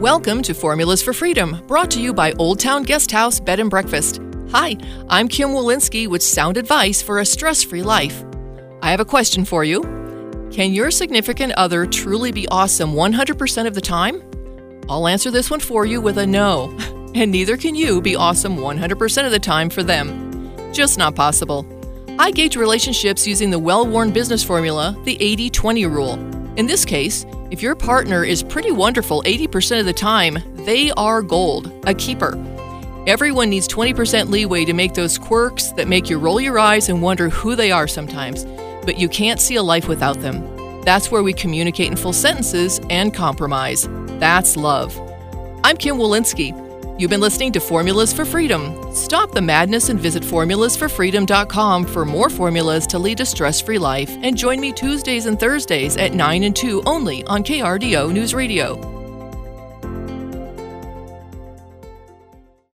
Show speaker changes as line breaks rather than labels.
Welcome to Formulas for Freedom, brought to you by Old Town Guest House Bed and Breakfast. Hi, I'm Kim Walensky with sound advice for a stress-free life. I have a question for you. Can your significant other truly be awesome 100% of the time? I'll answer this one for you with a no. And neither can you be awesome 100% of the time for them. Just not possible. I gauge relationships using the well-worn business formula, the 80-20 rule. In this case, if your partner is pretty wonderful 80% of the time, they are gold, a keeper. Everyone needs 20% leeway to make those quirks that make you roll your eyes and wonder who they are sometimes, but you can't see a life without them. That's where we communicate in full sentences and compromise. That's love. I'm Kim Walensky. You've been listening to Formulas for Freedom. Stop the madness and visit formulasforfreedom.com for more formulas to lead a stress-free life, and join me Tuesdays and Thursdays at 9 and 2 only on KRDO News Radio.